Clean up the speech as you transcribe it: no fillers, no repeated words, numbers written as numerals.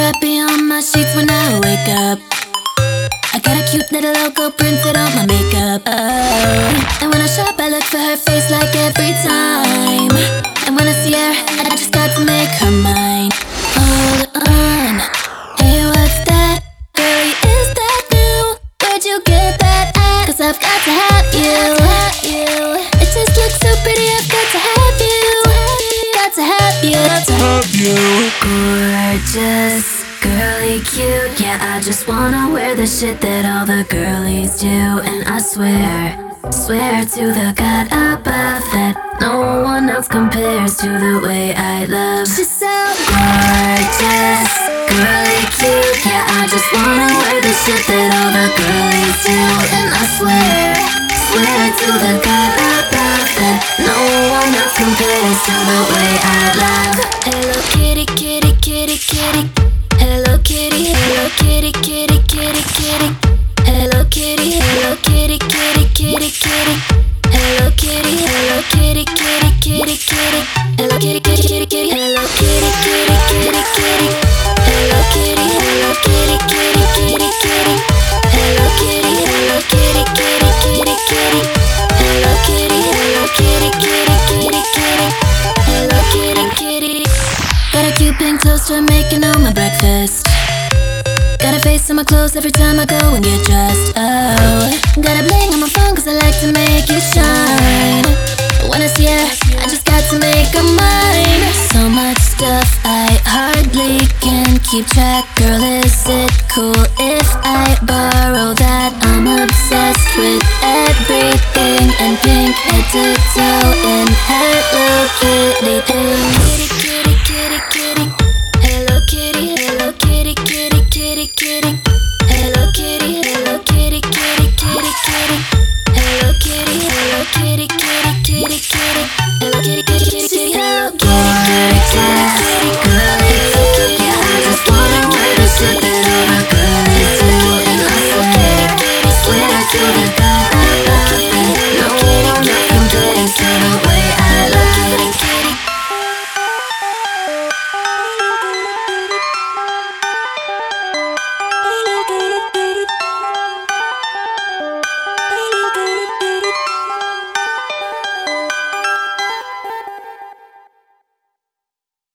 therapy on my sheets when I wake up. I got a cute little logo printed on my makeup. Oh. And when I shop, I look for her face like every time. And when I see her, I just got to make her mine. Hold on, hey, what's that? Girlie, is that new? Where'd you get that at? 'Cause I've got to have you. It just looks so pretty, I've got to have you. Got to have you. Got to have you. Gorgeous, girly, cute. Yeah, I just wanna wear the shit that all the girlies do. And I swear to the God above that no one else compares to the way I love. She's so gorgeous, girly, cute. Yeah, I just wanna wear the shit that all the girlies do. And I swear to the God above that no one else compares to the way I love. Hello kitty, kitty, kitty, kitty. Hello kitty, hello kitty, kitty, kitty, kitty. Hello kitty, hello kitty, kitty, kitty, kitty. Hello kitty, hello kitty, kitty, kitty, kitty. Hello kitty, kitty, kitty, kitty. Hello kitty, kitty, kitty, kitty. Hello kitty, hello kitty, kitty, kitty, kitty. Hello kitty, hello kitty, kitty, kitty, kitty. Hello kitty, hello kitty, kitty, kitty, kitty. Hello kitty, kitty. Got a cute pink toaster making all my breakfast. Got a face on my clothes every time I go and get dressed. Oh, got a bling on my phone 'cause I like to make you shine. But when I see her, I just got to make her mine. So much stuff I hardly can keep track. Girl, is it cool if I borrow that? I'm obsessed with everything and pink head to toe.